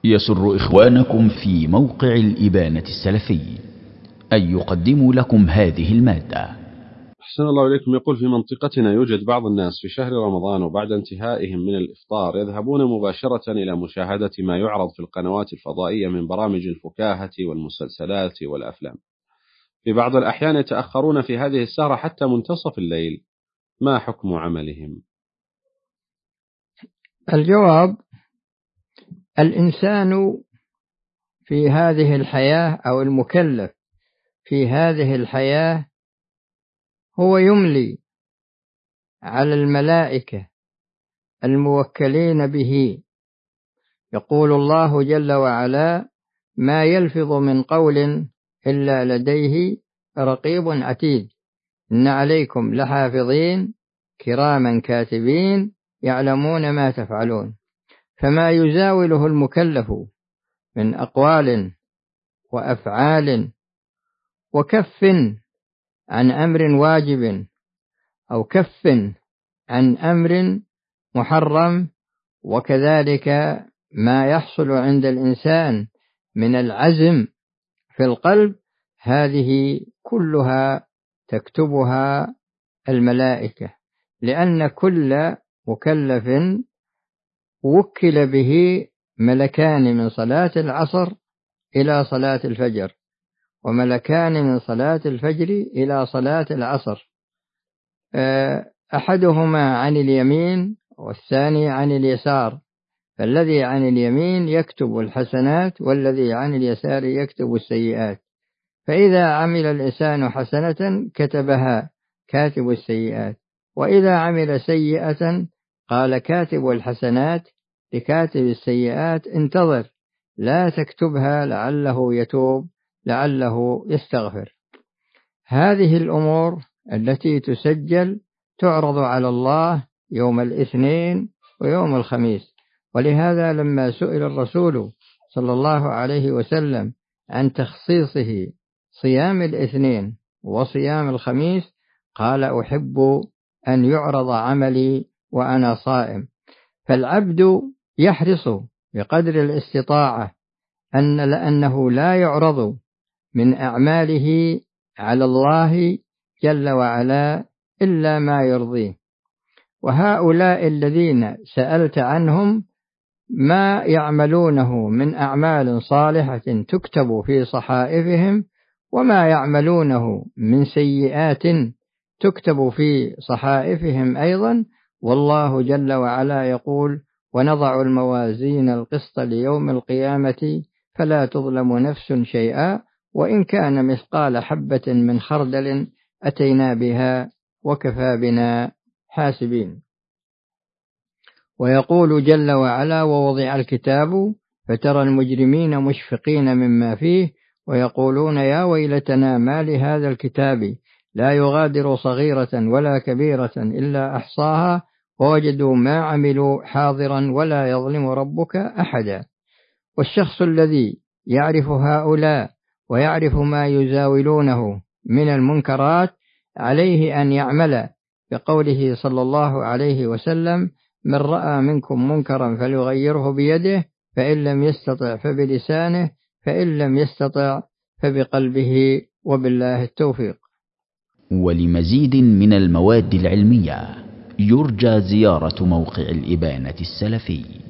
يسر إخوانكم في موقع الإبانة السلفي أن يقدموا لكم هذه المادة. أحسن الله إليكم. يقول: في منطقتنا يوجد بعض الناس في شهر رمضان وبعد انتهائهم من الإفطار يذهبون مباشرة إلى مشاهدة ما يعرض في القنوات الفضائية من برامج الفكاهة والمسلسلات والأفلام. في بعض الأحيان يتأخرون في هذه السهرة حتى منتصف الليل، ما حكم عملهم؟ الجواب: الإنسان في هذه الحياة أو المكلف في هذه الحياة هو يملي على الملائكة الموكلين به. يقول الله جل وعلا: ما يلفظ من قول إلا لديه رقيب عتيد، إن عليكم لحافظين كراما كاتبين يعلمون ما تفعلون. فما يزاوله المكلف من أقوال وأفعال وكف عن أمر واجب أو كف عن أمر محرم، وكذلك ما يحصل عند الإنسان من العزم في القلب، هذه كلها تكتبها الملائكة، لأن كل مكلف وكل به ملكان من صلاة العصر إلى صلاة الفجر، وملكان من صلاة الفجر إلى صلاة العصر، أحدهما عن اليمين والثاني عن اليسار، فالذي عن اليمين يكتب الحسنات والذي عن اليسار يكتب السيئات. فإذا عمل الإنسان حسنة كتبها كاتب السيئات، وإذا عمل سيئة قال كاتب الحسنات لكاتب السيئات: انتظر لا تكتبها لعله يتوب لعله يستغفر. هذه الأمور التي تسجل تعرض على الله يوم الاثنين ويوم الخميس. ولهذا لما سئل الرسول صلى الله عليه وسلم عن تخصيصه صيام الاثنين وصيام الخميس قال: أحب أن يعرض عملي وأنا صائم. فالعبد يحرص بقدر الاستطاعة لأنه لا يعرض من أعماله على الله جل وعلا إلا ما يرضيه. وهؤلاء الذين سألت عنهم ما يعملونه من أعمال صالحة تكتب في صحائفهم، وما يعملونه من سيئات تكتب في صحائفهم أيضا. والله جل وعلا يقول: ونضع الموازين القسط ليوم القيامة فلا تظلم نفس شيئا وإن كان مثقال حبة من خردل أتينا بها وكفى بنا حاسبين. ويقول جل وعلا: ووضع الكتاب فترى المجرمين مشفقين مما فيه ويقولون يا ويلتنا ما لهذا الكتاب لا يغادر صغيرة ولا كبيرة إلا أحصاها ووجدوا ما عملوا حاضرا ولا يظلم ربك أحدا. والشخص الذي يعرف هؤلاء ويعرف ما يزاولونه من المنكرات عليه أن يعمل بقوله صلى الله عليه وسلم: من رأى منكم منكرا فليغيره بيده، فإن لم يستطع فبلسانه، فإن لم يستطع فبقلبه، وبالله التوفيق. ولمزيد من المواد العلمية يرجى زيارة موقع الإبانة السلفي.